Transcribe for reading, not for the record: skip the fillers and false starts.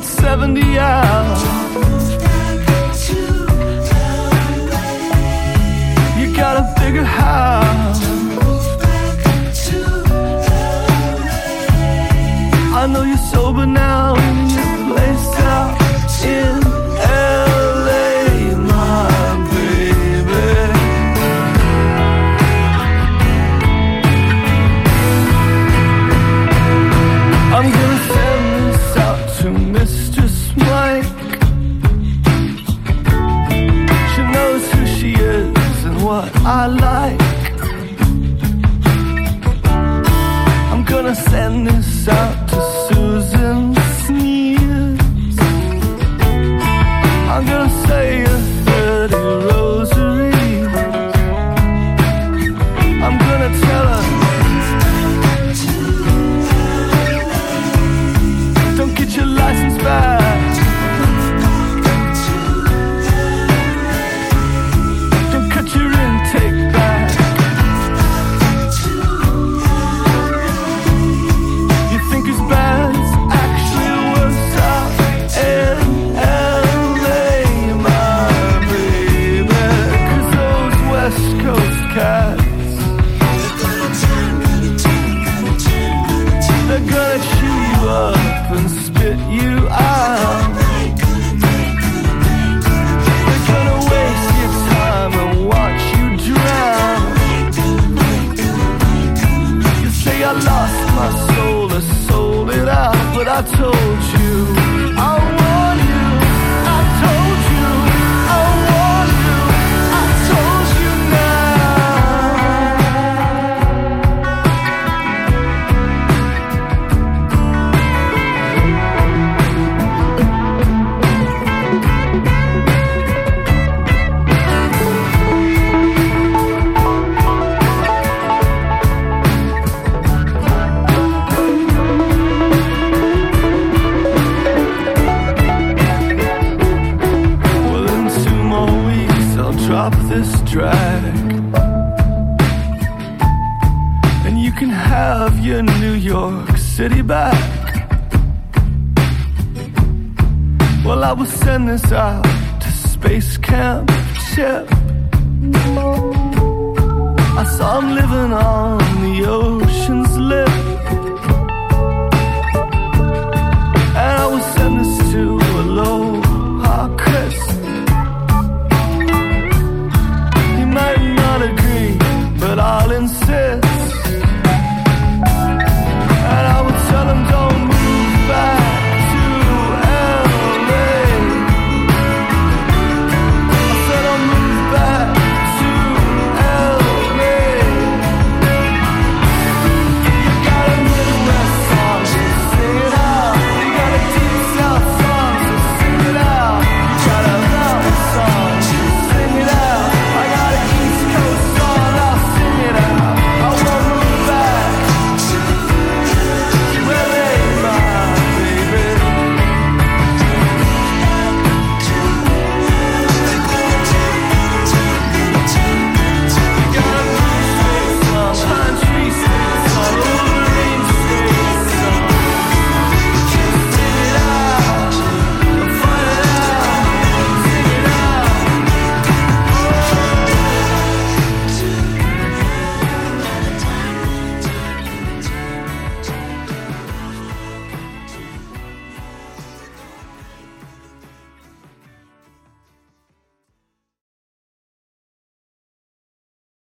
it's 70 out. You got a bigger house. I know you're sober now in your place out in LA, my baby. I'm gonna send this out to Mistress Mike. She knows who she is and what I like. I'm gonna send this out to Susan Sneers. I'm gonna say a 30 rosary. I'm gonna tell her, don't get your license back. Don't cut your intake back. You think it's bad, it's actually worse out in LA, my baby. 'Cause those West Coast cats, they're gonna chew you up and spit you out. They're gonna waste your time and watch you drown. You say I lost my soul, I sold it out, but I told you, I warned you, I told you, I warned you, I told you well, in 2 more weeks I'll drop this drag, and you can have your New York City back. Well, I will send this out to Space Camp Chip. I saw him living on the ocean's lip.